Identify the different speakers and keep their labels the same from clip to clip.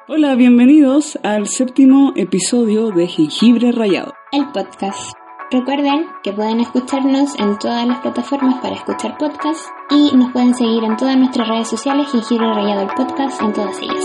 Speaker 1: Hola, bienvenidos al 7º episodio de Jengibre Rallado,
Speaker 2: el podcast. Recuerden que pueden escucharnos en todas las plataformas para escuchar podcasts y nos pueden seguir en todas nuestras redes sociales, Jengibre Rallado el podcast, en todas ellas.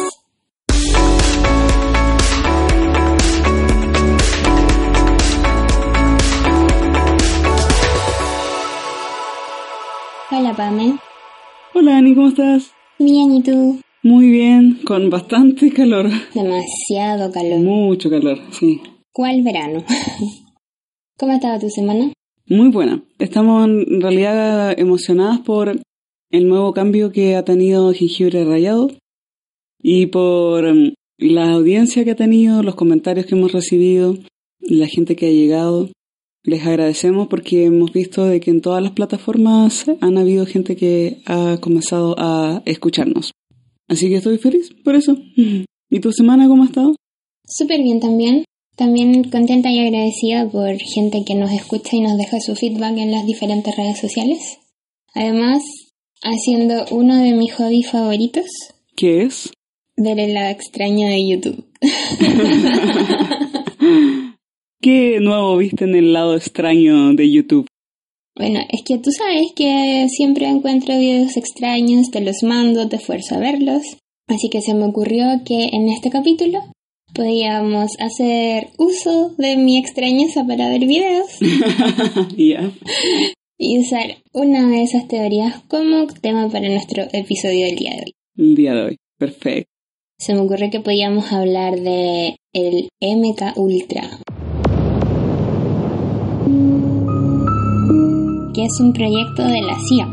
Speaker 2: Hola, Pame.
Speaker 1: Hola, Ani, ¿cómo estás?
Speaker 2: Bien, ¿y tú?
Speaker 1: Muy bien, con bastante calor.
Speaker 2: Demasiado calor.
Speaker 1: Mucho calor, sí.
Speaker 2: ¿Cuál verano? ¿Cómo ha estado tu semana?
Speaker 1: Muy buena. Estamos en realidad emocionadas por el nuevo cambio que ha tenido Jengibre Rallado y por la audiencia que ha tenido, los comentarios que hemos recibido, la gente que ha llegado. Les agradecemos porque hemos visto de que en todas las plataformas han habido gente que ha comenzado a escucharnos. Así que estoy feliz por eso. ¿Y tu semana cómo ha estado?
Speaker 2: Súper bien también. También contenta y agradecida por gente que nos escucha y nos deja su feedback en las diferentes redes sociales. Además, haciendo uno de mis hobbies favoritos.
Speaker 1: ¿Qué es?
Speaker 2: Ver el lado extraño de YouTube.
Speaker 1: ¿Qué nuevo viste en el lado extraño de YouTube?
Speaker 2: Bueno, es que tú sabes que siempre encuentro videos extraños, te los mando, te esfuerzo a verlos. Así que se me ocurrió que en este capítulo podíamos hacer uso de mi extrañeza para ver videos.
Speaker 1: Yeah.
Speaker 2: Y usar una de esas teorías como tema para nuestro episodio del día de hoy.
Speaker 1: El día de hoy, perfecto.
Speaker 2: Se me ocurrió que podíamos hablar de el MK Ultra, que es un proyecto de la CIA.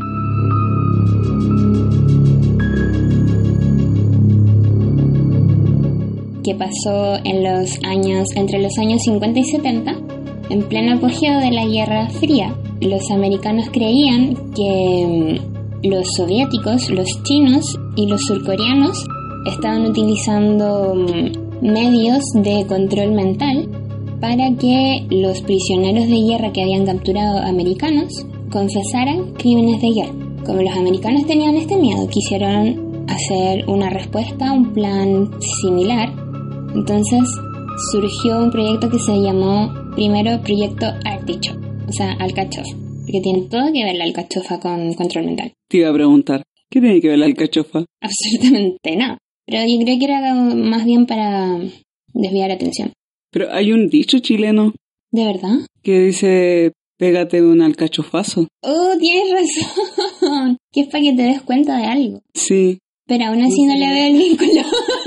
Speaker 2: Que pasó entre los años 50 y 70, en pleno apogeo de la Guerra Fría. Los americanos creían que los soviéticos, los chinos y los surcoreanos estaban utilizando medios de control mental para que los prisioneros de guerra que habían capturado americanos confesaran crímenes de guerra. Como los americanos tenían este miedo, quisieron hacer una respuesta, un plan similar. Entonces surgió un proyecto que se llamó primero Proyecto Artichoke, o sea, alcachofa, porque tiene todo que ver la alcachofa con control mental.
Speaker 1: Te iba a preguntar, ¿qué tiene que ver la alcachofa?
Speaker 2: Absolutamente nada, pero yo creo que era más bien para desviar atención.
Speaker 1: Pero hay un dicho chileno.
Speaker 2: ¿De verdad?
Speaker 1: Que dice, pégate un alcachofazo.
Speaker 2: Oh, tienes razón. Que es para que te des cuenta de algo.
Speaker 1: Sí.
Speaker 2: Pero aún así no le veo el vínculo.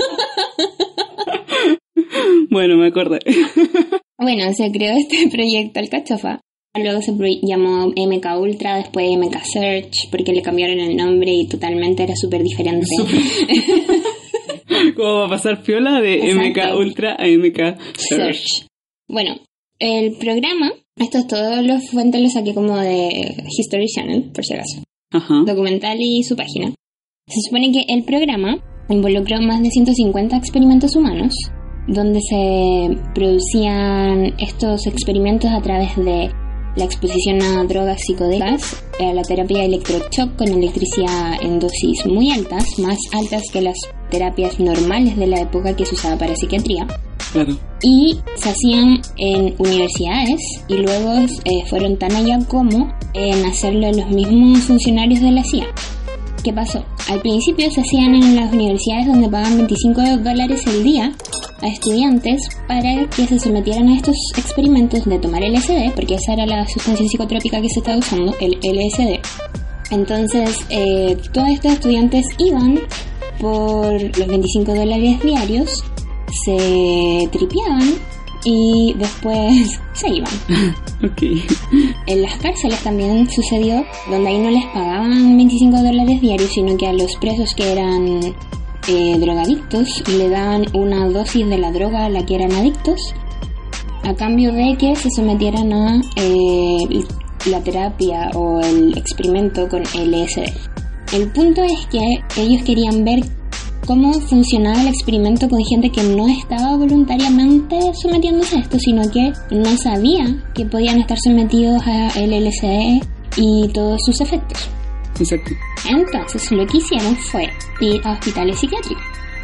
Speaker 1: Bueno, me acordé.
Speaker 2: Bueno, se creó este proyecto alcachofa. Luego se llamó MK Ultra, después MK Search, porque le cambiaron el nombre y totalmente era súper diferente.
Speaker 1: ¿Cómo va a pasar piola de
Speaker 2: Exacto.
Speaker 1: MK Ultra a MK Search?
Speaker 2: Bueno, el programa, estos todos los fuentes los saqué como de History Channel, por si acaso.
Speaker 1: Ajá.
Speaker 2: Documental y su página. Se supone que el programa involucró más de 150 experimentos humanos, donde se producían estos experimentos a través de la exposición a drogas psicodélicas, a la terapia de electroshock con electricidad en dosis muy altas, más altas que las terapias normales de la época que se usaba para psiquiatría.
Speaker 1: Claro.
Speaker 2: Y se hacían en universidades y luego fueron tan allá como en hacerlo los mismos funcionarios de la CIA. ¿Qué pasó? Al principio se hacían en las universidades donde pagaban $25 el día a estudiantes para que se sometieran a estos experimentos de tomar LSD, porque esa era la sustancia psicotrópica que se estaba usando, el LSD. Entonces, todos estos estudiantes iban por los $25 diarios, se tripeaban y después se iban.
Speaker 1: Okay.
Speaker 2: En las cárceles también sucedió, donde ahí no les pagaban $25 diarios, sino que a los presos que eran drogadictos le daban una dosis de la droga a la que eran adictos, a cambio de que se sometieran a la terapia o el experimento con LSD. El punto es que ellos querían ver cómo funcionaba el experimento con gente que no estaba voluntariamente sometiéndose a esto, sino que no sabía que podían estar sometidos a el LSD y todos sus efectos.
Speaker 1: Exacto.
Speaker 2: Entonces lo que hicieron fue ir a hospitales psiquiátricos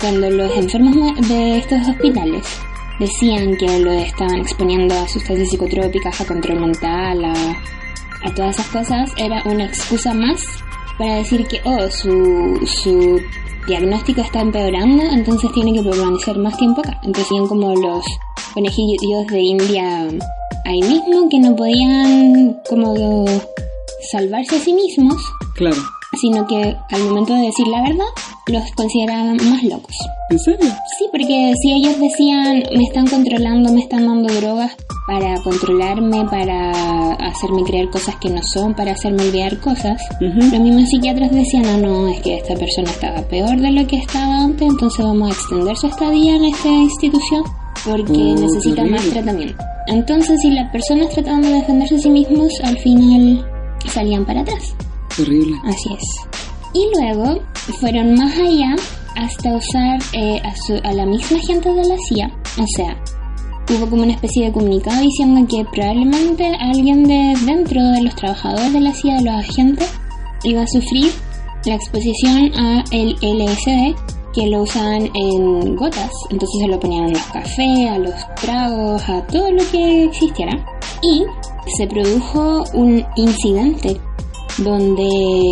Speaker 2: cuando los enfermos de estos hospitales decían que los estaban exponiendo a sustancias psicotrópicas, a control mental, a todas esas cosas, era una excusa más para decir que su diagnóstico está empeorando, entonces tiene que permanecer más tiempo acá. Entonces siguen como los conejillos de India ahí mismo, que no podían como salvarse a sí mismos.
Speaker 1: Claro.
Speaker 2: Sino que al momento de decir la verdad, los consideraban más locos.
Speaker 1: ¿En serio?
Speaker 2: Sí, porque si ellos decían, me están controlando, me están dando drogas para controlarme, para hacerme creer cosas que no son, para hacerme olvidar cosas, los mismos psiquiatras decían, no, es que esta persona estaba peor de lo que estaba antes, entonces vamos a extender su estadía en esta institución porque necesita más tratamiento. Entonces, si las personas trataban de defenderse a sí mismos, al final salían para atrás.
Speaker 1: Terrible.
Speaker 2: Así es. Y luego fueron más allá hasta usar a la misma gente de la CIA. O sea, hubo como una especie de comunicado diciendo que probablemente alguien de dentro de los trabajadores de la CIA, de los agentes, iba a sufrir la exposición a el LSD, que lo usaban en gotas. Entonces se lo ponían en los cafés, a los tragos, a todo lo que existiera. Y se produjo un incidente donde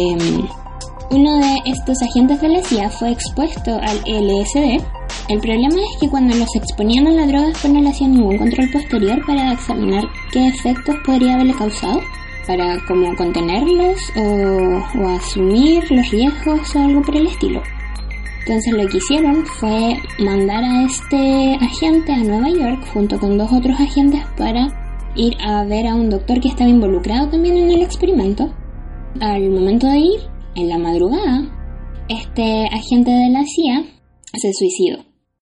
Speaker 2: uno de estos agentes de la CIA fue expuesto al LSD. El problema es que cuando los exponían a la droga después no le hacían ningún control posterior para examinar qué efectos podría haberle causado, para como contenerlos o asumir los riesgos o algo por el estilo. Entonces lo que hicieron fue mandar a este agente a Nueva York junto con 2 otros agentes para ir a ver a un doctor que estaba involucrado también en el experimento. Al momento de ir, en la madrugada, este agente de la CIA se suicidó.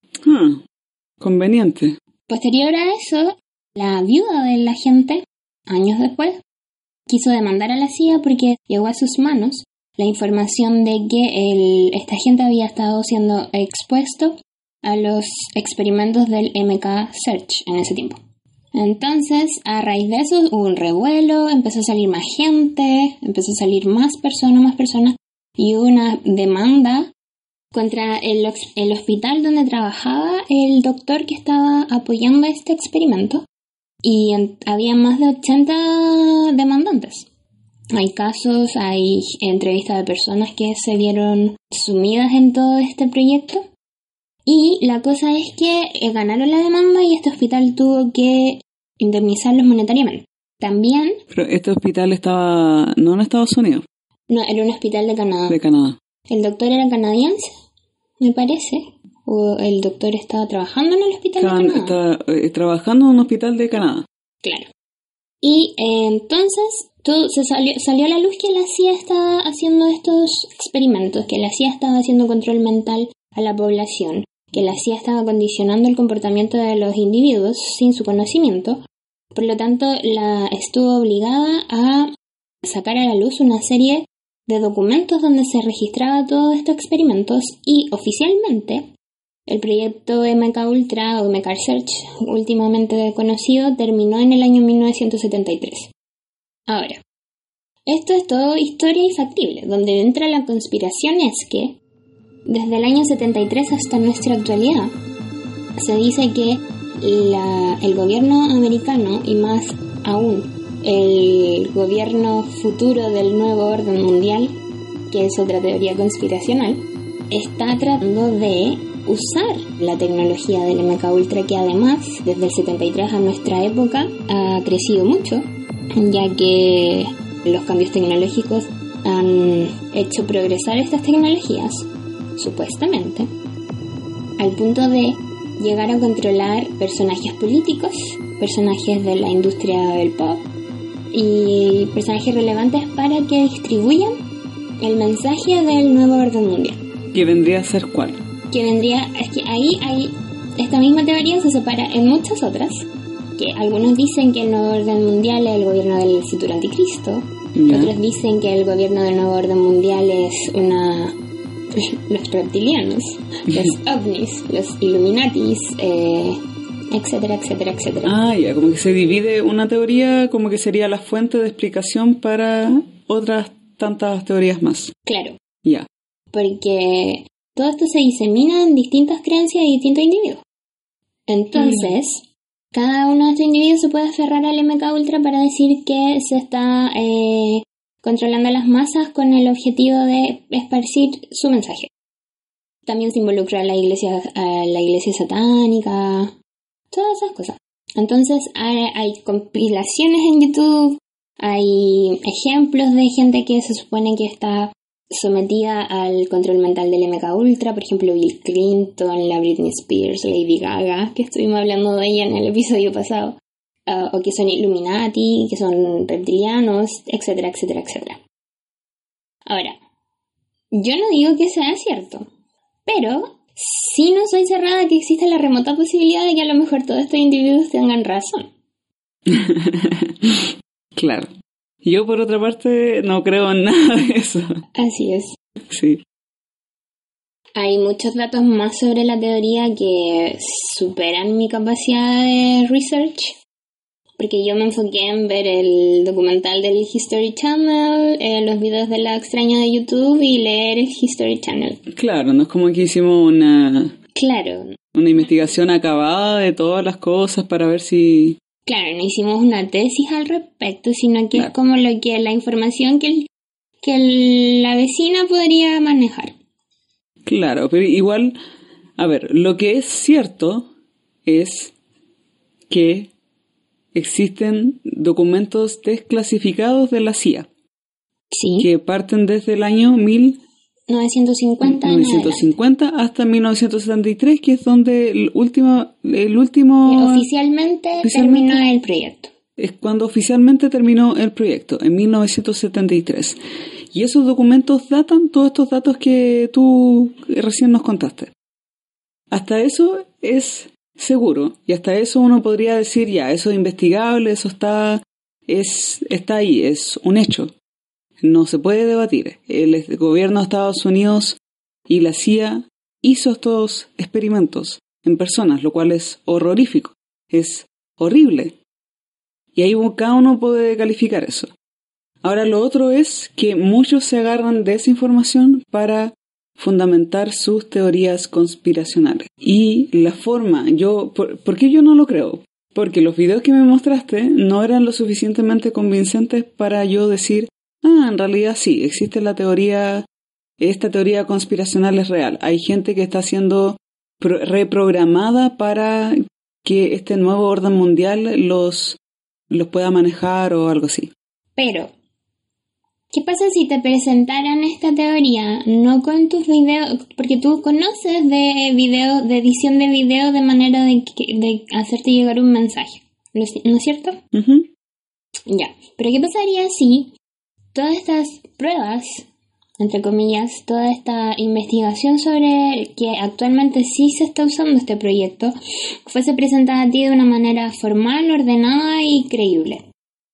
Speaker 1: Conveniente.
Speaker 2: Posterior a eso, la viuda del agente, años después, quiso demandar a la CIA porque llegó a sus manos la información de que este agente había estado siendo expuesto a los experimentos del MK Search en ese tiempo. Entonces, a raíz de eso hubo un revuelo, empezó a salir más gente, empezó a salir más personas, y hubo una demanda contra el hospital donde trabajaba el doctor que estaba apoyando este experimento, y había más de 80 demandantes. Hay casos, hay entrevistas de personas que se vieron sumidas en todo este proyecto. Y la cosa es que ganaron la demanda y este hospital tuvo que indemnizarlos monetariamente. También...
Speaker 1: Pero este hospital estaba no en Estados Unidos.
Speaker 2: No, era un hospital de Canadá.
Speaker 1: De Canadá.
Speaker 2: El doctor era canadiense, me parece. O el doctor estaba trabajando en el hospital de Canadá.
Speaker 1: Estaba trabajando en un hospital de Canadá.
Speaker 2: Claro. Y entonces todo salió a la luz que la CIA estaba haciendo estos experimentos, que la CIA estaba haciendo control mental a la población, que la CIA estaba condicionando el comportamiento de los individuos sin su conocimiento. Por lo tanto, estuvo obligada a sacar a la luz una serie de documentos donde se registraba todos estos experimentos, y oficialmente el proyecto MKUltra o MKSearch, últimamente conocido, terminó en el año 1973. Ahora, esto es todo historia y factible. Donde entra la conspiración es que desde el año 73 hasta nuestra actualidad se dice que el gobierno americano, y más aún el gobierno futuro del nuevo orden mundial, que es otra teoría conspiracional, está tratando de usar la tecnología del MKUltra, que además desde el 73 a nuestra época ha crecido mucho, ya que los cambios tecnológicos han hecho progresar estas tecnologías, supuestamente, al punto de llegar a controlar personajes políticos, personajes de la industria del pop y personajes relevantes para que distribuyan el mensaje del nuevo orden mundial.
Speaker 1: ¿Que vendría a ser cuál?
Speaker 2: Es que ahí hay esta misma teoría, se separa en muchas otras, que algunos dicen que el nuevo orden mundial es el gobierno del futuro anticristo, otros dicen que el gobierno del nuevo orden mundial es los reptilianos, los ovnis, los Illuminatis, etcétera, etcétera, etcétera.
Speaker 1: Ya, como que se divide una teoría, como que sería la fuente de explicación para otras tantas teorías más.
Speaker 2: Claro.
Speaker 1: Ya.
Speaker 2: Porque todo esto se disemina en distintas creencias de distintos individuos. Entonces, cada uno de estos individuos se puede aferrar al MK Ultra para decir que se está controlando a las masas con el objetivo de esparcir su mensaje. También se involucra a la iglesia satánica, todas esas cosas. Entonces hay compilaciones en YouTube, hay ejemplos de gente que se supone que está sometida al control mental del MK Ultra, por ejemplo Bill Clinton, la Britney Spears, Lady Gaga, que estuvimos hablando de ella en el episodio pasado, o que son Illuminati, que son reptilianos, etcétera, etcétera, etcétera. Ahora, yo no digo que sea cierto, pero sí no soy cerrada a que exista la remota posibilidad de que a lo mejor todos estos individuos tengan razón.
Speaker 1: Claro. Yo, por otra parte, no creo en nada de eso.
Speaker 2: Así es.
Speaker 1: Sí.
Speaker 2: Hay muchos datos más sobre la teoría que superan mi capacidad de research, porque yo me enfoqué en ver el documental del History Channel, los videos de La Extraña de YouTube y leer el History Channel.
Speaker 1: Claro, no es como que hicimos una investigación acabada de todas las cosas para ver si...
Speaker 2: Claro, no hicimos una tesis al respecto, sino que es como la información que la vecina podría manejar.
Speaker 1: Claro, pero igual, a ver, lo que es cierto es que existen documentos desclasificados de la CIA.
Speaker 2: Sí.
Speaker 1: Que parten desde el año 1950 hasta 1973, que es donde el último
Speaker 2: oficialmente terminó el proyecto.
Speaker 1: Es cuando oficialmente terminó el proyecto, en 1973. Y esos documentos datan todos estos datos que tú recién nos contaste. Hasta eso es seguro, y hasta eso uno podría decir, ya, eso es investigable, eso está ahí, es un hecho. No se puede debatir. El gobierno de Estados Unidos y la CIA hizo estos experimentos en personas, lo cual es horrorífico, es horrible. Y ahí cada uno puede calificar eso. Ahora, lo otro es que muchos se agarran de esa información para fundamentar sus teorías conspiracionales. Y la forma, ¿por qué yo no lo creo? Porque los videos que me mostraste no eran lo suficientemente convincentes para yo decir, en realidad sí, existe esta teoría conspiracional es real. Hay gente que está siendo reprogramada para que este nuevo orden mundial los pueda manejar o algo así.
Speaker 2: Pero, ¿qué pasa si te presentaran esta teoría no con tus videos? Porque tú conoces de edición de video de manera de hacerte llegar un mensaje, ¿no es cierto?
Speaker 1: Uh-huh.
Speaker 2: Ya, pero ¿qué pasaría si todas estas pruebas, entre comillas, toda esta investigación sobre que actualmente sí se está usando este proyecto, fuese presentada a ti de una manera formal, ordenada y creíble?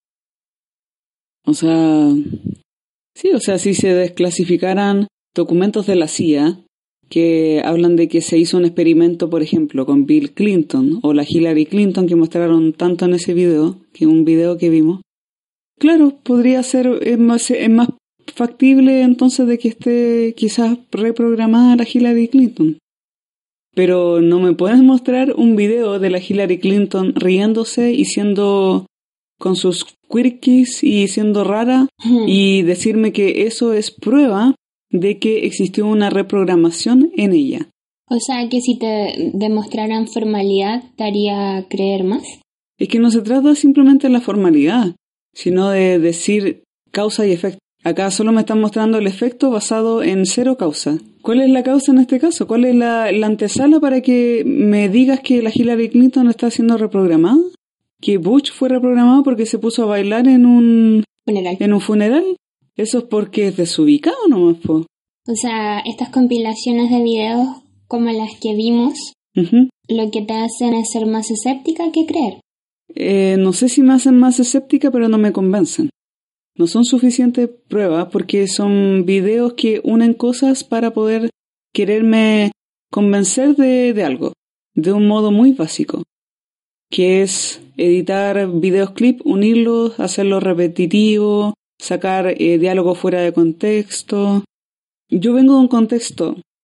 Speaker 1: O sea, si se desclasificaran documentos de la CIA que hablan de que se hizo un experimento, por ejemplo, con Bill Clinton o la Hillary Clinton que mostraron tanto en ese video, que un video que vimos, claro, podría ser, es más factible entonces de que esté quizás reprogramada la Hillary Clinton. Pero no me puedes mostrar un video de la Hillary Clinton riéndose y siendo con sus quirkies y siendo rara y decirme que eso es prueba de que existió una reprogramación en ella.
Speaker 2: O sea, que si te demostraran formalidad, ¿te haría creer más?
Speaker 1: Es que no se trata simplemente de la formalidad, sino de decir causa y efecto. Acá solo me están mostrando el efecto basado en cero causa. ¿Cuál es la causa en este caso? ¿Cuál es la antesala para que me digas que la Hillary Clinton está siendo reprogramada? ¿Que Bush fue reprogramado porque se puso a bailar en un funeral? Eso es porque es desubicado nomás, po.
Speaker 2: O sea, estas compilaciones de videos como las que vimos, lo que te hacen es ser más escéptica que creer.
Speaker 1: No sé si me hacen más escéptica, pero no me convencen. No son suficientes pruebas porque son videos que unen cosas para poder quererme convencer de algo, de un modo muy básico, que es editar videos clip, unirlos, hacerlos repetitivos, sacar diálogo fuera de contexto. Yo vengo de un contexto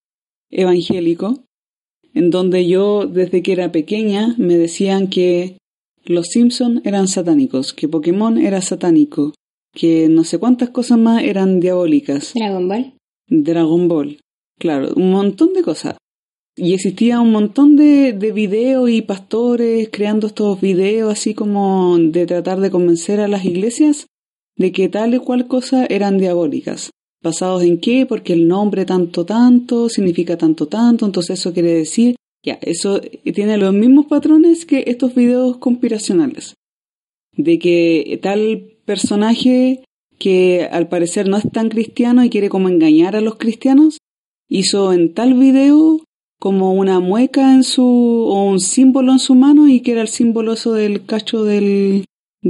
Speaker 1: evangélico, en donde yo desde que era pequeña me decían que los Simpson eran satánicos, que Pokémon era satánico, que no sé cuántas cosas más eran diabólicas. Dragon Ball, claro, un montón de cosas. Y existía un montón de videos y pastores creando estos videos así como de tratar de convencer a las iglesias de que tal y cual cosa eran diabólicas. ¿Basados en qué? Porque el nombre tanto significa tanto, entonces eso quiere decir, ya, eso tiene los mismos patrones que estos videos conspiracionales. De que tal personaje que al parecer no es tan cristiano y quiere como engañar a los cristianos, hizo en tal video como una mueca o un símbolo en su mano y que era el símbolo eso del cacho del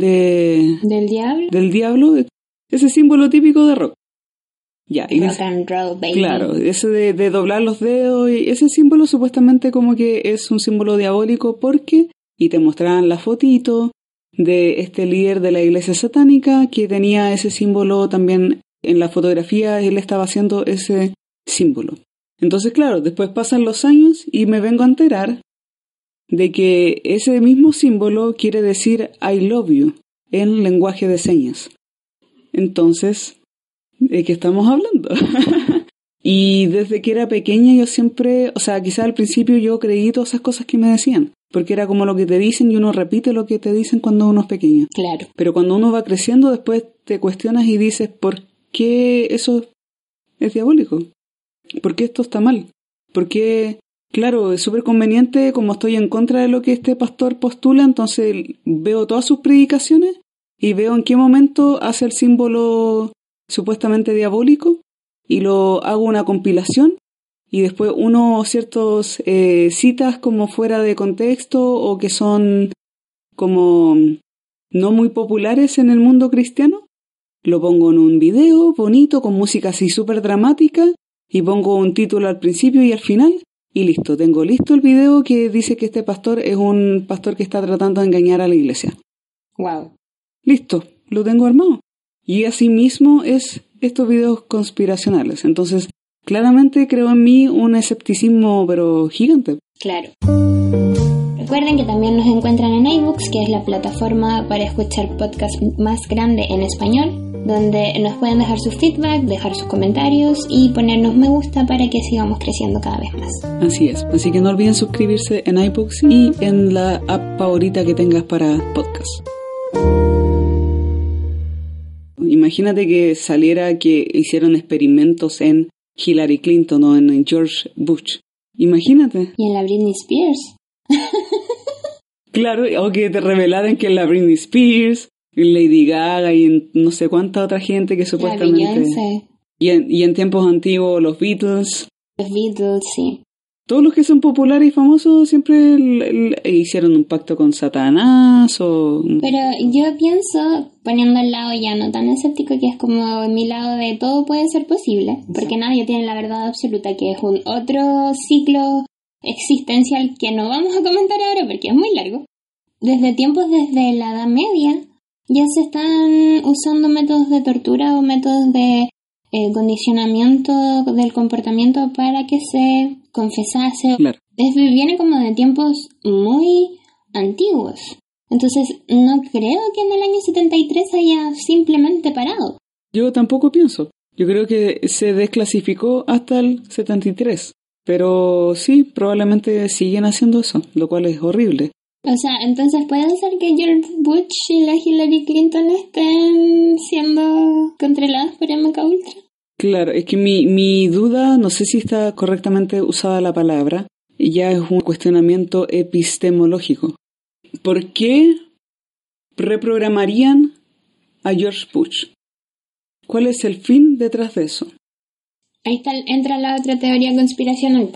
Speaker 1: diablo, ese símbolo típico de rock. Ya,
Speaker 2: rock and roll, baby.
Speaker 1: Claro, ese de doblar los dedos, y ese símbolo supuestamente como que es un símbolo diabólico porque, y te mostraban la fotito de este líder de la iglesia satánica que tenía ese símbolo también en la fotografía, él estaba haciendo ese símbolo. Entonces, claro, después pasan los años y me vengo a enterar de que ese mismo símbolo quiere decir I love you en lenguaje de señas. Entonces, ¿de qué estamos hablando? Y desde que era pequeña yo siempre, o sea, quizás al principio yo creí todas esas cosas que me decían, porque era como lo que te dicen y uno repite lo que te dicen cuando uno es pequeño.
Speaker 2: Claro.
Speaker 1: Pero cuando uno va creciendo, después te cuestionas y dices, ¿por qué eso es diabólico? ¿Por qué esto está mal? ¿Por qué? Claro, es súper conveniente, como estoy en contra de lo que este pastor postula, entonces veo todas sus predicaciones y veo en qué momento hace el símbolo supuestamente diabólico y lo hago una compilación y después uno ciertos citas como fuera de contexto o que son como no muy populares en el mundo cristiano, lo pongo en un video bonito con música así súper dramática y pongo un título al principio y al final y listo, tengo listo el video que dice que este pastor es un pastor que está tratando de engañar a la iglesia.
Speaker 2: Wow.
Speaker 1: Listo, lo tengo armado. Y así mismo es estos videos conspiracionales. Entonces, claramente creo en mí un escepticismo pero gigante.
Speaker 2: Claro. Recuerden que también nos encuentran en iBooks, que es la plataforma para escuchar podcast más grande en español, donde nos pueden dejar su feedback, dejar sus comentarios y ponernos me gusta para que sigamos creciendo cada vez más.
Speaker 1: Así es, así que no olviden suscribirse en iBooks y en la app favorita que tengas para podcast. Imagínate que saliera que hicieron experimentos en Hillary Clinton o en George Bush. Imagínate.
Speaker 2: Y en la Britney Spears.
Speaker 1: Claro, o que te revelaran que es la Britney Spears, Lady Gaga y en no sé cuánta otra gente que supuestamente...
Speaker 2: La Beyoncé.
Speaker 1: Y en tiempos antiguos los Beatles.
Speaker 2: Los Beatles, sí.
Speaker 1: Todos los que son populares y famosos siempre hicieron un pacto con Satanás o...
Speaker 2: Pero yo pienso, poniendo el lado ya no tan escéptico, que es como mi lado de todo puede ser posible, porque nadie tiene la verdad absoluta, que es un otro ciclo existencial que no vamos a comentar ahora porque es muy largo. Desde la Edad Media ya se están usando métodos de tortura o métodos de condicionamiento del comportamiento para que se confesase.
Speaker 1: Claro.
Speaker 2: Viene como de tiempos muy antiguos. Entonces no creo que en el año 73 haya simplemente parado.
Speaker 1: Yo tampoco pienso. Yo creo que se desclasificó hasta el 73. Pero sí, probablemente siguen haciendo eso, lo cual es horrible.
Speaker 2: O sea, entonces puede ser que George Bush y la Hillary Clinton estén siendo controladas por MKUltra.
Speaker 1: Claro, es que mi duda, no sé si está correctamente usada la palabra, ya es un cuestionamiento epistemológico. ¿Por qué reprogramarían a George Bush? ¿Cuál es el fin detrás de eso?
Speaker 2: Ahí entra la otra teoría conspiracional,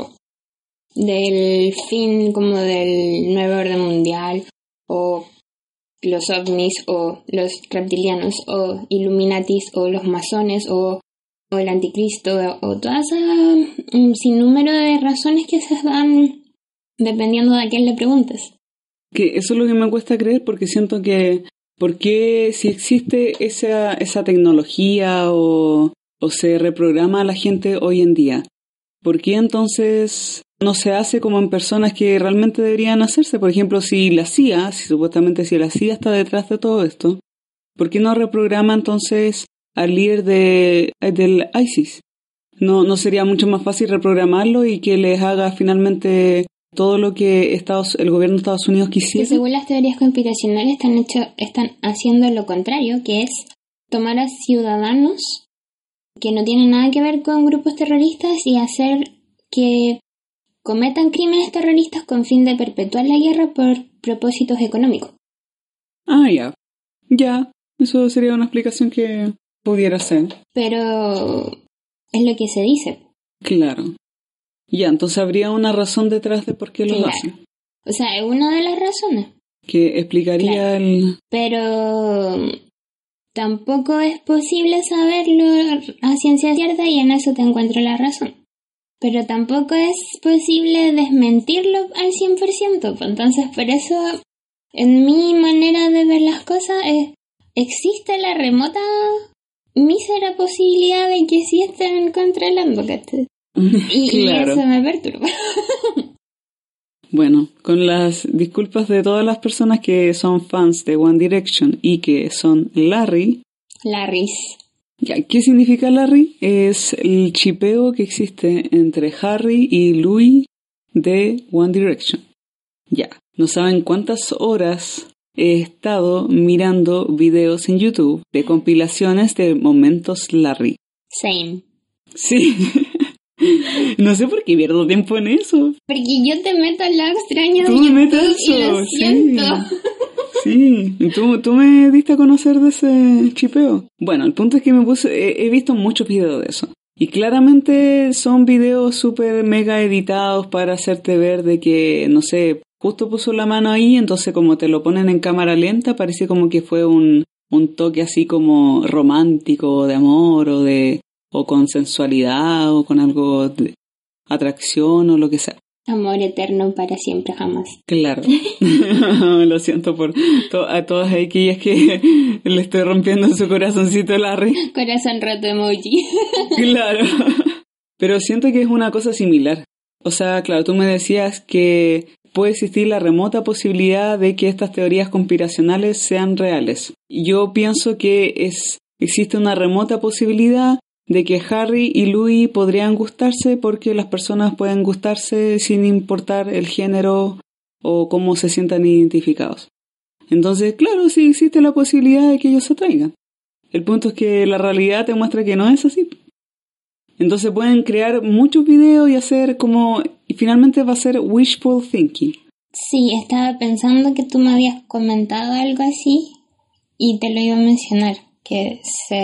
Speaker 2: del fin como del nuevo orden mundial, o los ovnis, o los reptilianos, o Illuminatis, o los masones, o el anticristo, o todas esas sinnúmero de razones que se dan dependiendo de a quién le preguntes.
Speaker 1: Que eso es lo que me cuesta creer, porque siento que ¿por qué si existe esa tecnología o se reprograma a la gente hoy en día? ¿por qué entonces no se hace como en personas que realmente deberían hacerse? Por ejemplo, si la CIA, supuestamente la CIA está detrás de todo esto, ¿por qué no reprograma entonces al líder del ISIS? ¿No sería mucho más fácil reprogramarlo y que les haga finalmente todo lo que el gobierno de Estados Unidos quisiera?
Speaker 2: Que según las teorías conspiracionales están haciendo lo contrario, que es tomar a ciudadanos que no tienen nada que ver con grupos terroristas y hacer que cometan crímenes terroristas con fin de perpetuar la guerra por propósitos económicos.
Speaker 1: Ah, ya, eso sería una explicación que pudiera ser.
Speaker 2: Pero es lo que se dice.
Speaker 1: Claro. Ya, entonces habría una razón detrás de por qué lo hacen.
Speaker 2: O sea, es una de las razones.
Speaker 1: Que explicaría
Speaker 2: Pero tampoco es posible saberlo a ciencia cierta y en eso te encuentro la razón. Pero tampoco es posible desmentirlo al 100%. Entonces, por eso, en mi manera de ver las cosas, existe la remota mísera posibilidad de que sí estén controlando, ¿cachai? Y eso me perturba.
Speaker 1: Bueno, con las disculpas de todas las personas que son fans de One Direction y que son Larrys. Ya, ¿qué significa Larry? Es el chipeo que existe entre Harry y Louis de One Direction. Ya, no saben cuántas horas he estado mirando videos en YouTube de compilaciones de momentos Larry.
Speaker 2: Same.
Speaker 1: Sí. No sé por qué pierdo tiempo en eso.
Speaker 2: Porque yo te meto al lado extraño
Speaker 1: de
Speaker 2: YouTube
Speaker 1: me metes
Speaker 2: y lo siento.
Speaker 1: Sí, tú me diste a conocer de ese chipeo. Bueno, el punto es que he visto muchos videos de eso. Y claramente son videos súper mega editados para hacerte ver de que, no sé, justo puso la mano ahí, entonces como te lo ponen en cámara lenta, parece como que fue un toque así como romántico, de amor o con sensualidad o con algo de atracción o lo que sea.
Speaker 2: Amor eterno para siempre, jamás.
Speaker 1: Claro. Lo siento a todas aquellas que le estoy rompiendo su corazoncito a Larry.
Speaker 2: Corazón roto emoji.
Speaker 1: Claro. Pero siento que es una cosa similar. O sea, claro, tú me decías que puede existir la remota posibilidad de que estas teorías conspiracionales sean reales. Yo pienso que existe una remota posibilidad de que Harry y Louis podrían gustarse porque las personas pueden gustarse sin importar el género o cómo se sientan identificados. Entonces, claro, sí existe la posibilidad de que ellos se atraigan. El punto es que la realidad te muestra que no es así. Entonces pueden crear muchos videos y finalmente va a ser wishful thinking.
Speaker 2: Sí, estaba pensando que tú me habías comentado algo así y te lo iba a mencionar, que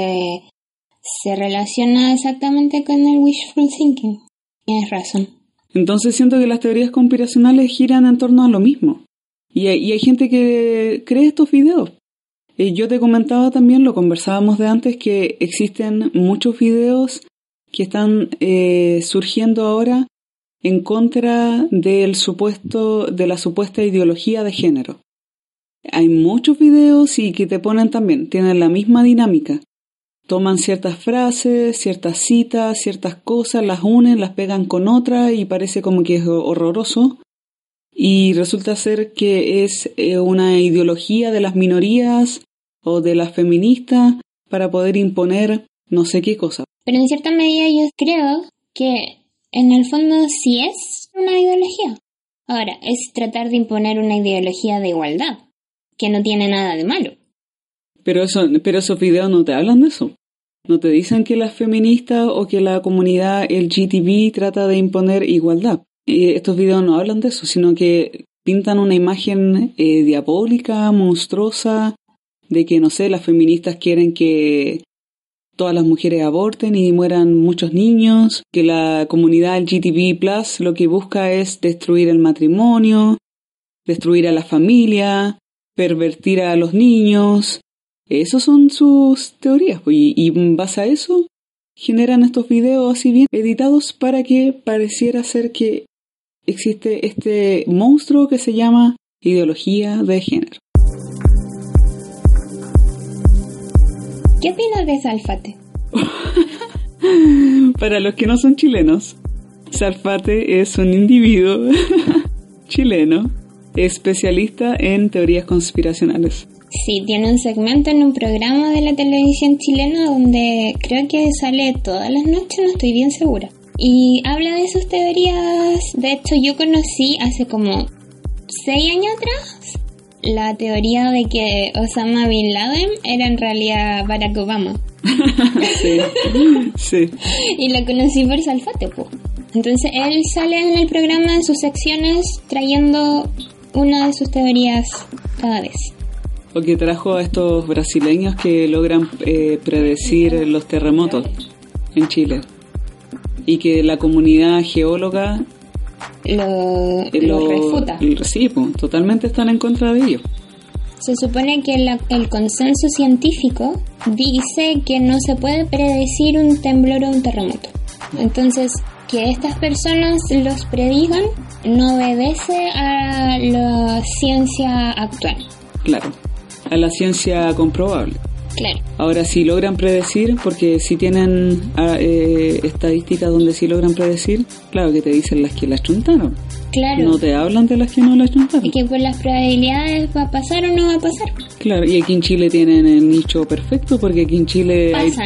Speaker 2: se relaciona exactamente con el wishful thinking. Tienes razón.
Speaker 1: Entonces siento que las teorías conspiracionales giran en torno a lo mismo. Y hay gente que cree estos videos. Yo te comentaba también, lo conversábamos de antes, que existen muchos videos que están surgiendo ahora en contra de la supuesta ideología de género. Hay muchos videos y que tienen la misma dinámica. Toman ciertas frases, ciertas citas, ciertas cosas, las unen, las pegan con otras y parece como que es horroroso. Y resulta ser que es una ideología de las minorías o de las feministas para poder imponer no sé qué cosa.
Speaker 2: Pero en cierta medida yo creo que en el fondo sí es una ideología. Ahora, es tratar de imponer una ideología de igualdad, que no tiene nada de malo.
Speaker 1: Pero esos videos no te hablan de eso. No te dicen que las feministas o que la comunidad LGTB trata de imponer igualdad. Estos videos no hablan de eso, sino que pintan una imagen diabólica, monstruosa, de que, no sé, las feministas quieren que todas las mujeres aborten y mueran muchos niños, que la comunidad LGTB+ lo que busca es destruir el matrimonio, destruir a la familia, pervertir a los niños. Esas son sus teorías, y en base a eso generan estos videos así bien editados para que pareciera ser que existe este monstruo que se llama ideología de género.
Speaker 2: ¿Qué opinas de Sálfate?
Speaker 1: Para los que no son chilenos, Salfate es un individuo chileno especialista en teorías conspiracionales.
Speaker 2: Sí, tiene un segmento en un programa de la televisión chilena donde creo que sale todas las noches, no estoy bien segura. Y habla de sus teorías. De hecho, yo conocí hace como 6 años atrás la teoría de que Osama Bin Laden era en realidad Barack Obama.
Speaker 1: Sí.
Speaker 2: Y lo conocí por Salfate, po. Entonces él sale en el programa en sus secciones trayendo una de sus teorías cada vez.
Speaker 1: Porque trajo a estos brasileños que logran predecir los terremotos en Chile. Y que la comunidad geóloga
Speaker 2: lo refuta.
Speaker 1: Sí, pues, totalmente están en contra de ellos.
Speaker 2: Se supone que el consenso científico dice que no se puede predecir un temblor o un terremoto. Entonces, que estas personas los predigan no obedece a la ciencia actual.
Speaker 1: Claro, a la ciencia comprobable.
Speaker 2: Claro.
Speaker 1: Ahora, si logran predecir, porque si tienen estadísticas donde sí logran predecir, claro que te dicen las que las chuntaron.
Speaker 2: Claro.
Speaker 1: No te hablan de las que no las chuntaron.
Speaker 2: Y que por las probabilidades va a pasar o no va a pasar.
Speaker 1: Claro, y aquí en Chile tienen el nicho perfecto, porque aquí en Chile
Speaker 2: pasa.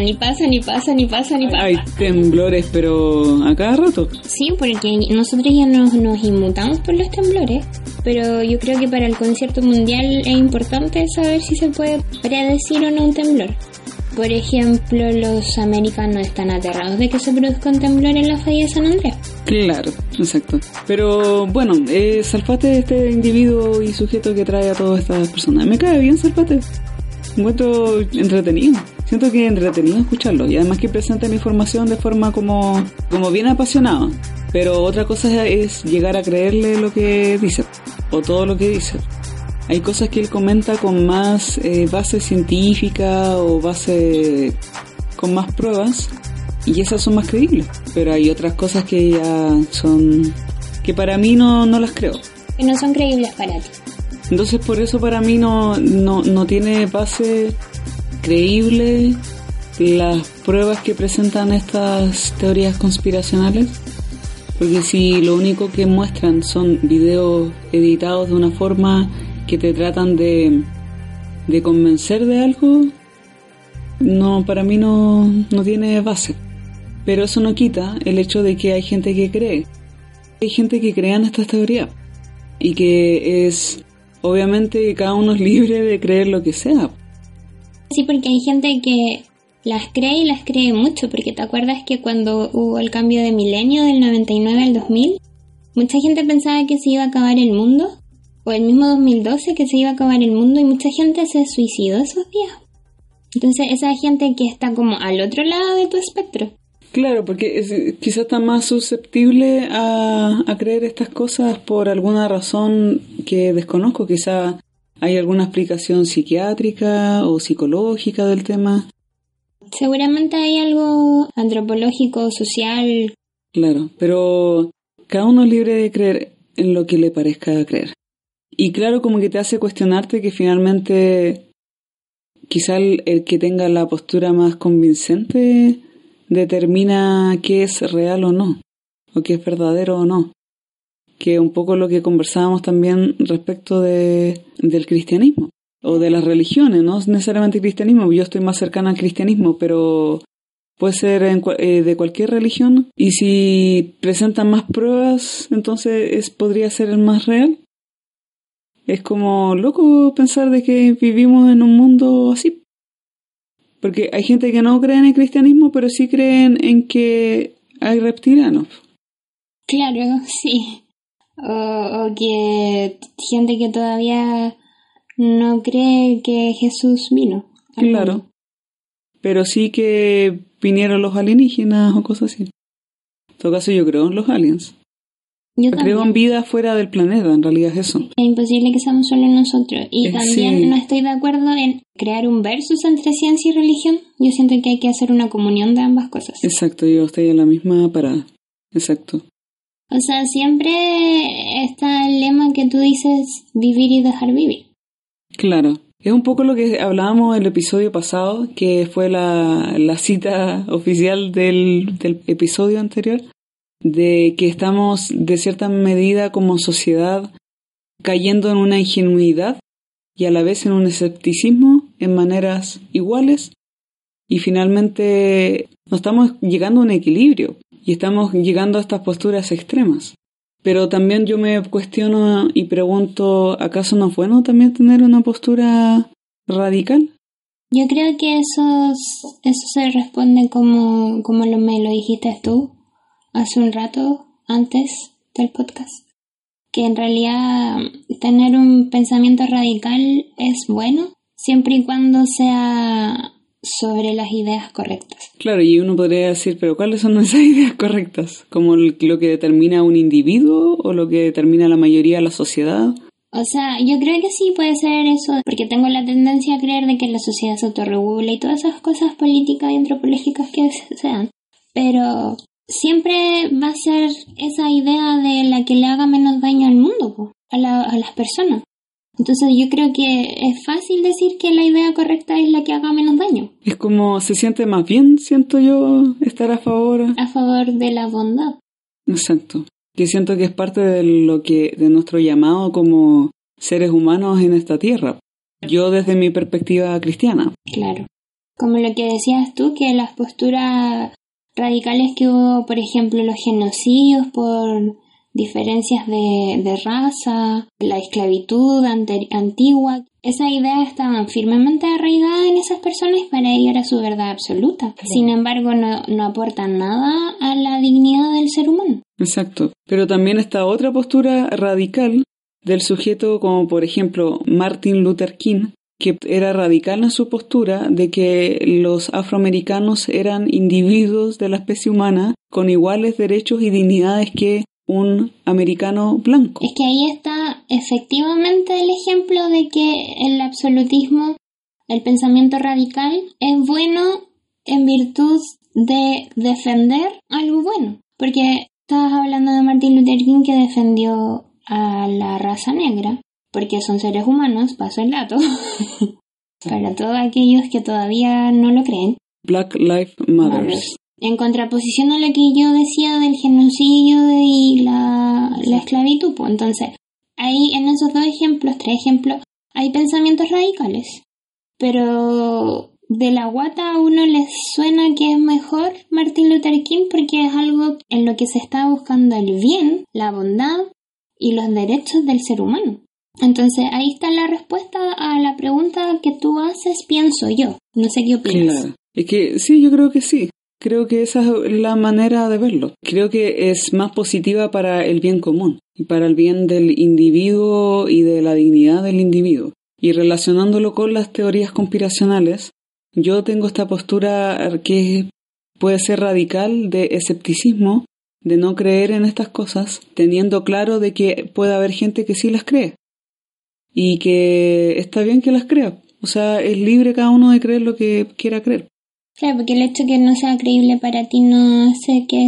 Speaker 1: Hay temblores, pero a cada rato.
Speaker 2: Sí, porque nosotros ya nos inmutamos por los temblores, pero yo creo que para el concierto mundial es importante saber si se puede predecir o no un temblor. Por ejemplo, los americanos están aterrados de que se produzca un temblor en la falla de San Andrés.
Speaker 1: Claro, exacto. Pero bueno, Salfate, este individuo y sujeto que trae a todas estas personas. Me cae bien Salfate. Encuentro entretenido. Siento que es entretenido escucharlo. Y además que presenta la información de forma como bien apasionada. Pero otra cosa es llegar a creerle lo que dice. O todo lo que dice. Hay cosas que él comenta con más base científica o base con más pruebas y esas son más creíbles. Pero hay otras cosas que ya son... que para mí no las creo.
Speaker 2: Que no son creíbles para ti.
Speaker 1: Entonces por eso para mí no tiene base creíble las pruebas que presentan estas teorías conspiracionales. Porque si lo único que muestran son videos editados de una forma que te tratan de convencer de algo, para mí no tiene base. Pero eso no quita el hecho de que hay gente que cree. Hay gente que cree en estas teorías. Y que obviamente cada uno es libre de creer lo que sea.
Speaker 2: Sí, porque hay gente que las cree y las cree mucho. Porque te acuerdas que cuando hubo el cambio de milenio del 99 al 2000, mucha gente pensaba que se iba a acabar el mundo. O el mismo 2012 que se iba a acabar el mundo y mucha gente se suicidó esos días. Entonces esa gente que está como al otro lado de tu espectro.
Speaker 1: Claro, porque quizás está más susceptible a creer estas cosas por alguna razón que desconozco. Quizás hay alguna explicación psiquiátrica o psicológica del tema.
Speaker 2: Seguramente hay algo antropológico, social.
Speaker 1: Claro, pero cada uno es libre de creer en lo que le parezca creer. Y claro, como que te hace cuestionarte que finalmente quizá el que tenga la postura más convincente determina qué es real o no, o qué es verdadero o no. Que un poco lo que conversábamos también respecto del cristianismo, o de las religiones, no necesariamente el cristianismo. Yo estoy más cercana al cristianismo, pero puede ser de cualquier religión. Y si presentan más pruebas, entonces podría ser el más real. Es como loco pensar de que vivimos en un mundo así. Porque hay gente que no cree en el cristianismo, pero sí creen en que hay reptilianos.
Speaker 2: Claro, sí. O que gente que todavía no cree que Jesús vino.
Speaker 1: Claro. Pero sí que vinieron los alienígenas o cosas así. En todo caso yo creo en los aliens.
Speaker 2: Yo
Speaker 1: creo en vida fuera del planeta, en realidad es eso.
Speaker 2: Es imposible que seamos solo nosotros. Y también
Speaker 1: sí.
Speaker 2: No estoy de acuerdo en crear un versus entre ciencia y religión. Yo siento que hay que hacer una comunión de ambas cosas.
Speaker 1: Exacto, yo estoy en la misma parada. Exacto.
Speaker 2: O sea, siempre está el lema que tú dices, vivir y dejar vivir.
Speaker 1: Claro. Es un poco lo que hablábamos en el episodio pasado, que fue la cita oficial del episodio anterior. de que estamos de cierta medida como sociedad cayendo en una ingenuidad y a la vez en un escepticismo en maneras iguales, y finalmente no estamos llegando a un equilibrio y estamos llegando a estas posturas extremas. Pero también yo me cuestiono y pregunto, ¿acaso no es bueno también tener una postura radical?
Speaker 2: Yo creo que eso se responde como me lo dijiste tú hace un rato antes del podcast. Que en realidad tener un pensamiento radical es bueno siempre y cuando sea sobre las ideas correctas.
Speaker 1: Claro, y uno podría decir, pero ¿cuáles son esas ideas correctas? ¿Como lo que determina un individuo o lo que determina la mayoría de la sociedad?
Speaker 2: O sea, yo creo que sí puede ser eso, porque tengo la tendencia a creer de que la sociedad se autorregula y todas esas cosas políticas y antropológicas que sean. Pero siempre va a ser esa idea de la que le haga menos daño al mundo, a las personas. Entonces yo creo que es fácil decir que la idea correcta es la que haga menos daño.
Speaker 1: Es como se siente más bien, siento yo, estar a favor.
Speaker 2: A favor de la bondad.
Speaker 1: Exacto. Que siento que es parte de nuestro llamado como seres humanos en esta tierra. Yo desde mi perspectiva cristiana.
Speaker 2: Claro. Como lo que decías tú, que las posturas radicales que hubo, por ejemplo, los genocidios por diferencias de raza, la esclavitud antigua, esas ideas estaban firmemente arraigadas en esas personas y para ello era su verdad absoluta. Claro. Sin embargo, no aportan nada a la dignidad del ser humano.
Speaker 1: Exacto. Pero también está otra postura radical del sujeto como, por ejemplo, Martin Luther King, que era radical en su postura de que los afroamericanos eran individuos de la especie humana con iguales derechos y dignidades que un americano blanco.
Speaker 2: Es que ahí está efectivamente el ejemplo de que el absolutismo, el pensamiento radical, es bueno en virtud de defender algo bueno. Porque estabas hablando de Martin Luther King, que defendió a la raza negra, porque son seres humanos, paso el dato, para todos aquellos que todavía no lo creen.
Speaker 1: Black Lives Matter.
Speaker 2: En contraposición a lo que yo decía del genocidio y la esclavitud, pues entonces, ahí en esos tres ejemplos, hay pensamientos radicales, pero de la guata a uno les suena que es mejor Martin Luther King porque es algo en lo que se está buscando el bien, la bondad y los derechos del ser humano. Entonces ahí está la respuesta a la pregunta que tú haces, pienso yo. No sé qué opinas.
Speaker 1: Claro. Es que sí, yo creo que sí. Creo que esa es la manera de verlo. Creo que es más positiva para el bien común y para el bien del individuo y de la dignidad del individuo. Y relacionándolo con las teorías conspiracionales, yo tengo esta postura que puede ser radical de escepticismo, de no creer en estas cosas, teniendo claro de que puede haber gente que sí las cree y que está bien que las crea. O sea, es libre cada uno de creer lo que quiera creer.
Speaker 2: Claro, porque el hecho de que no sea creíble para ti no hace que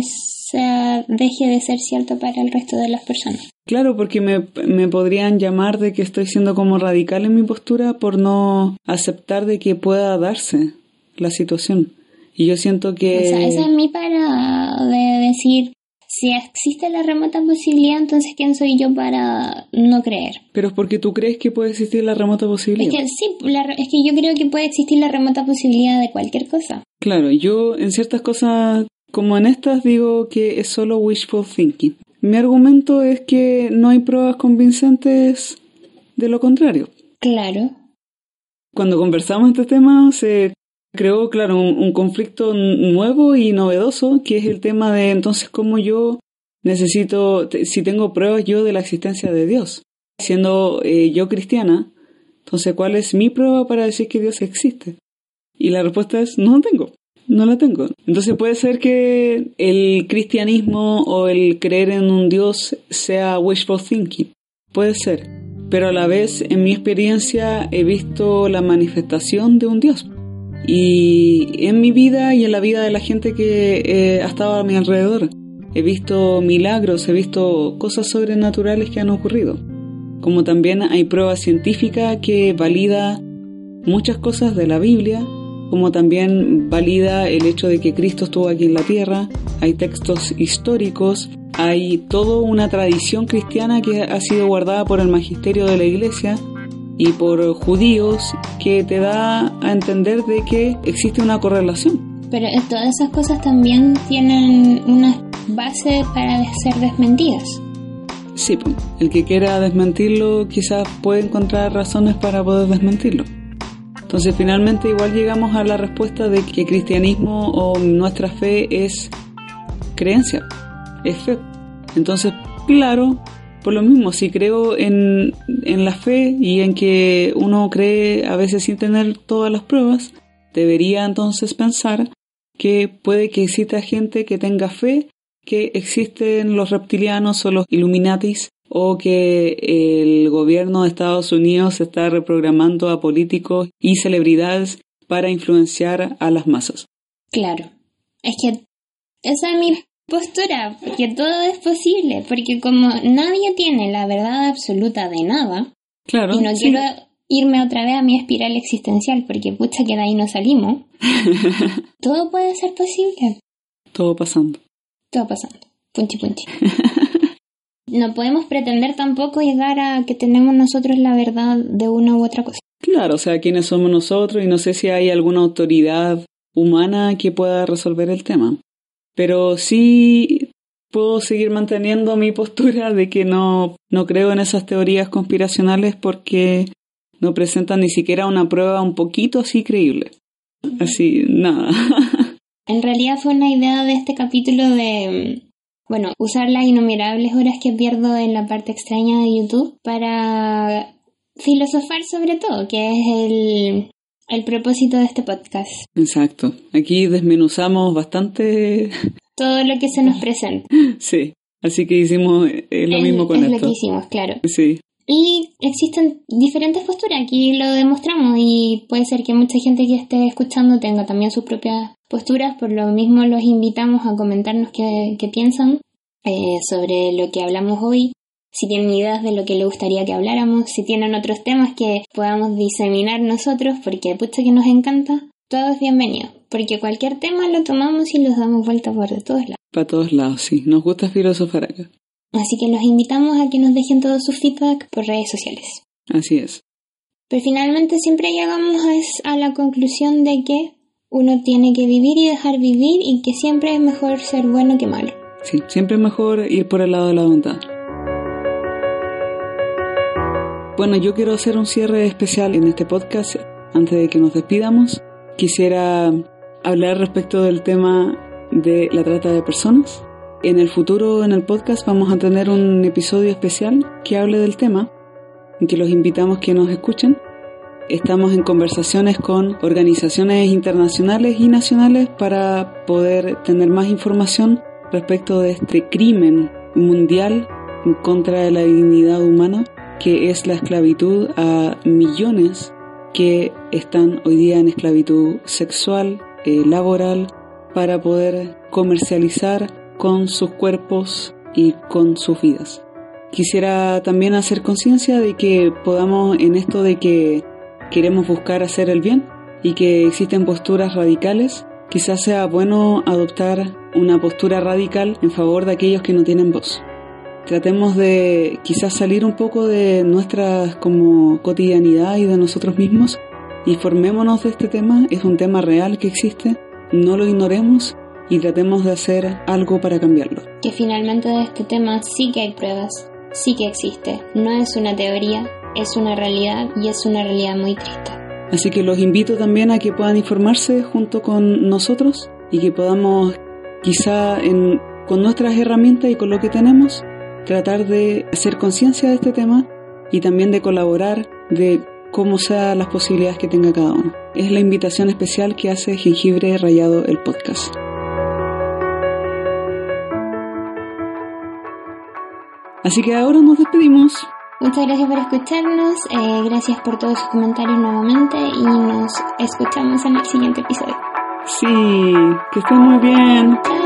Speaker 2: deje de ser cierto para el resto de las personas.
Speaker 1: Claro, porque me podrían llamar de que estoy siendo como radical en mi postura por no aceptar de que pueda darse la situación. Y yo siento que...
Speaker 2: O sea, esa es mi parada de decir, si existe la remota posibilidad, entonces ¿quién soy yo para no creer?
Speaker 1: Pero es porque tú crees que puede existir la remota posibilidad.
Speaker 2: Es que sí, es que yo creo que puede existir la remota posibilidad de cualquier cosa.
Speaker 1: Claro, yo en ciertas cosas, como en estas, digo que es solo wishful thinking. Mi argumento es que no hay pruebas convincentes de lo contrario.
Speaker 2: Claro.
Speaker 1: Cuando conversamos este tema se creó, claro, un conflicto nuevo y novedoso, que es el tema de entonces cómo yo necesito, si tengo pruebas yo de la existencia de Dios. Siendo yo cristiana, entonces ¿cuál es mi prueba para decir que Dios existe? Y la respuesta es, no la tengo. Entonces puede ser que el cristianismo o el creer en un Dios sea wishful thinking. Puede ser. Pero a la vez, en mi experiencia, he visto la manifestación de un Dios. Y en mi vida y en la vida de la gente que ha estado a mi alrededor, he visto milagros, he visto cosas sobrenaturales que han ocurrido. Como también hay prueba científica que valida muchas cosas de la Biblia como también valida el hecho de que Cristo estuvo aquí en la tierra. Hay textos históricos, hay toda una tradición cristiana que ha sido guardada por el magisterio de la Iglesia y por judíos, que te da a entender de que existe una correlación.
Speaker 2: Pero todas esas cosas también tienen una base para ser desmentidas.
Speaker 1: Sí, pues, el que quiera desmentirlo quizás puede encontrar razones para poder desmentirlo. Entonces finalmente igual llegamos a la respuesta de que el cristianismo o nuestra fe es creencia, es fe. Entonces, claro, por lo mismo, si creo en la fe y en que uno cree a veces sin tener todas las pruebas, debería entonces pensar que puede que exista gente que tenga fe, que existen los reptilianos o los Illuminatis, o que el gobierno de Estados Unidos está reprogramando a políticos y celebridades para influenciar a las masas.
Speaker 2: Claro, es que esa es mi postura, porque todo es posible, porque como nadie tiene la verdad absoluta de nada,
Speaker 1: claro,
Speaker 2: y no quiero irme otra vez a mi espiral existencial, porque pucha que de ahí no salimos, todo puede ser posible.
Speaker 1: Todo pasando.
Speaker 2: Todo pasando, punchi punchi. No podemos pretender tampoco llegar a que tenemos nosotros la verdad de una u otra cosa.
Speaker 1: Claro, o sea, ¿quiénes somos nosotros? Y no sé si hay alguna autoridad humana que pueda resolver el tema. Pero sí puedo seguir manteniendo mi postura de que no creo en esas teorías conspiracionales porque no presentan ni siquiera una prueba un poquito así creíble. Así, nada.
Speaker 2: En realidad fue una idea de este capítulo de, usar las innumerables horas que pierdo en la parte extraña de YouTube para filosofar sobre todo, que es el propósito de este podcast.
Speaker 1: Exacto. Aquí desmenuzamos bastante
Speaker 2: todo lo que se nos presenta.
Speaker 1: Sí, así que hicimos lo mismo con esto.
Speaker 2: Es lo que hicimos, claro.
Speaker 1: Sí.
Speaker 2: Y existen diferentes posturas, aquí lo demostramos, y puede ser que mucha gente que esté escuchando tenga también sus propias posturas. Por lo mismo los invitamos a comentarnos qué piensan sobre lo que hablamos hoy, si tienen ideas de lo que les gustaría que habláramos, si tienen otros temas que podamos diseminar nosotros, porque pucha que nos encanta. Todo es bienvenido, porque cualquier tema lo tomamos y los damos vuelta por todos lados.
Speaker 1: Para todos lados, sí. Nos gusta filosofar acá.
Speaker 2: Así que los invitamos a que nos dejen todo su feedback por redes sociales.
Speaker 1: Así es.
Speaker 2: Pero finalmente siempre llegamos a la conclusión de que uno tiene que vivir y dejar vivir, y que siempre es mejor ser bueno que malo.
Speaker 1: Sí, siempre es mejor ir por el lado de la ventana. Bueno, yo quiero hacer un cierre especial en este podcast. Antes de que nos despidamos, quisiera hablar respecto del tema de la trata de personas. En el futuro, en el podcast, vamos a tener un episodio especial que hable del tema, en que los invitamos que nos escuchen. Estamos en conversaciones con organizaciones internacionales y nacionales para poder tener más información respecto de este crimen mundial en contra de la dignidad humana, que es la esclavitud a millones que están hoy día en esclavitud sexual, laboral, para poder comercializar con sus cuerpos y con sus vidas. Quisiera también hacer conciencia de que podamos, en esto de que queremos buscar hacer el bien y que existen posturas radicales, quizás sea bueno adoptar una postura radical en favor de aquellos que no tienen voz. Tratemos de quizás salir un poco de nuestra como cotidianidad y de nosotros mismos, y formémonos de este tema. Es un tema real que existe, no lo ignoremos y tratemos de hacer algo para cambiarlo.
Speaker 2: Que finalmente de este tema sí que hay pruebas, sí que existe, no es una teoría, es una realidad, y es una realidad muy triste.
Speaker 1: Así que los invito también a que puedan informarse junto con nosotros y que podamos quizá con nuestras herramientas y con lo que tenemos tratar de hacer conciencia de este tema y también de colaborar de cómo sean las posibilidades que tenga cada uno. Es la invitación especial que hace Jengibre Rallado, el podcast. Así que ahora nos despedimos.
Speaker 2: Muchas gracias por escucharnos, gracias por todos sus comentarios nuevamente, y nos escuchamos en el siguiente episodio.
Speaker 1: Sí, que estén muy bien.
Speaker 2: Chao.